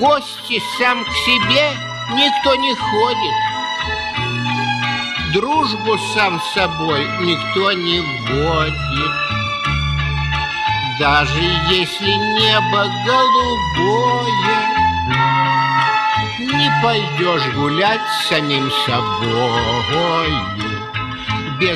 гости сам к себе никто не ходит. Дружбу сам с собой никто не вводит. Даже если небо голубое, не пойдешь гулять с самим собой. Без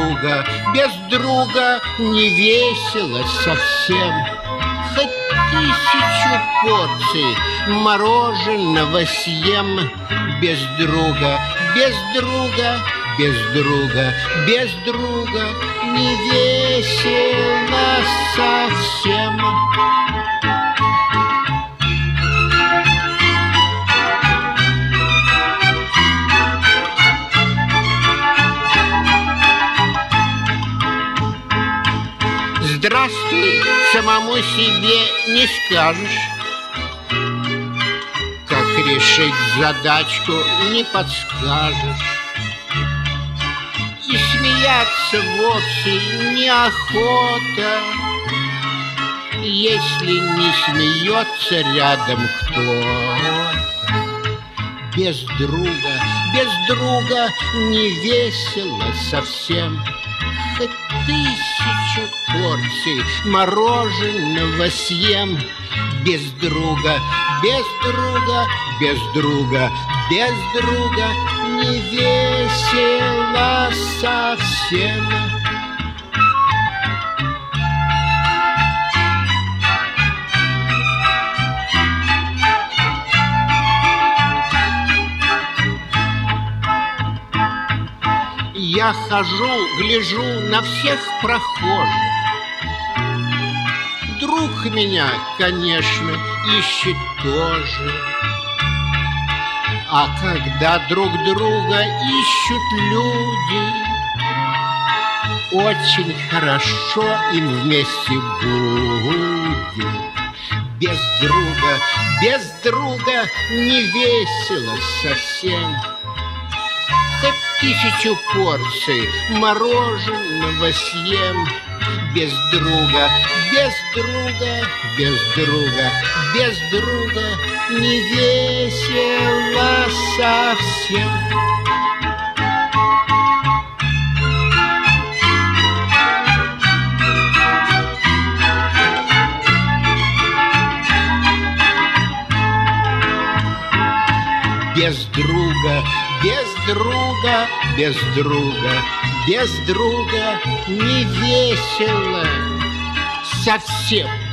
друга не весело совсем. Хоть 1000 порций мороженого съем. Без друга не весело совсем. Здравствуй, самому себе не скажешь. Как решить задачку, не подскажешь. И смеяться вовсе неохота, если не смеется рядом кто-то. Без друга не весело совсем. Хоть 1000 порций мороженого съем. Без друга не весело совсем. Я хожу, гляжу на всех прохожих. Друг меня, конечно, ищет тоже. А когда друг друга ищут люди, очень хорошо им вместе будет. Без друга не весело совсем. Хоть 1000 порций мороженого съем. Без друга не весело совсем. Без друга не весело совсем.